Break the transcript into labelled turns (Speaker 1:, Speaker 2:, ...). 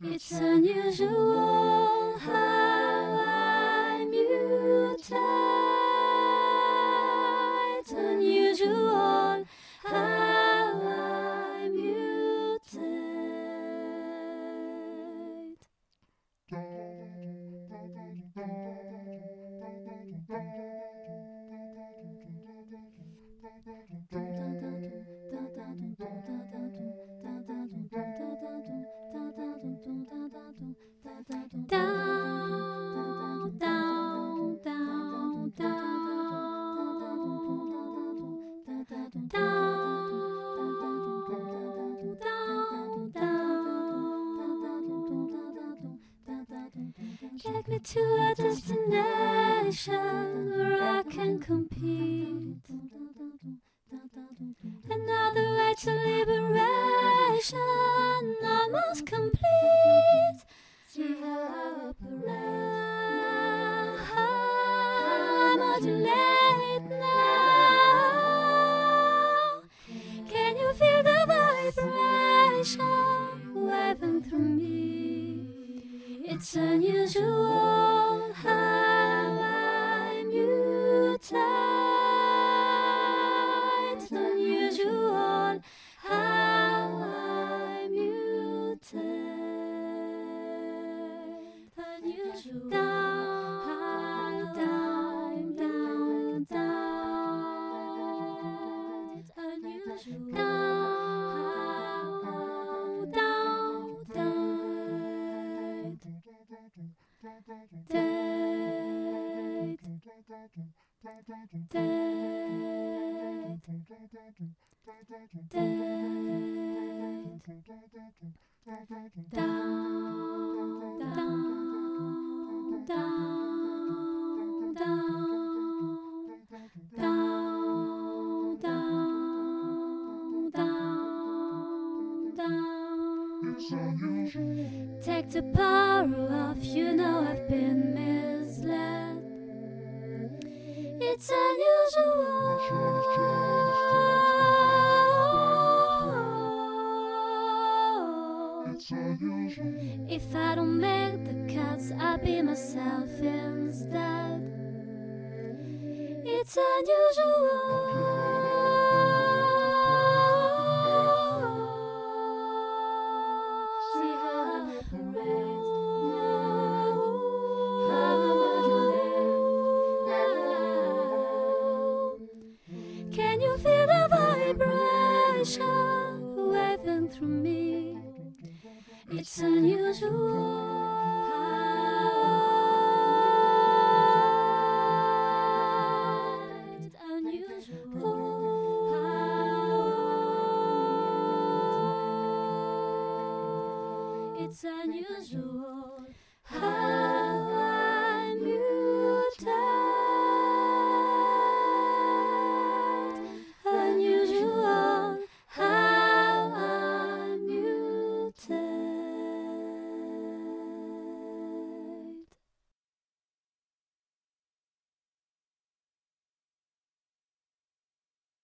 Speaker 1: It's unusual how I mutate. It's unusual how I mutate. Down, down, down, Take me to a destination where I can compete. Another way to liberation, almost complete. See how I operate. I modulate now. Can you feel the vibration waving through me? It's unusual how I mutate. It's unusual how I mutate. Unusual. Down, down, down, down. It's unusual. Down, down, down. Date. Down, down, down, down, down, down. Take the power off, you know I've been misled. It's unusual. If I don't make the cuts, I'll be myself instead. It's unusual. See how I operate now, how I modulate now. Can you feel the vibration waving through me? It's unusual. It's unusual. It's unusual.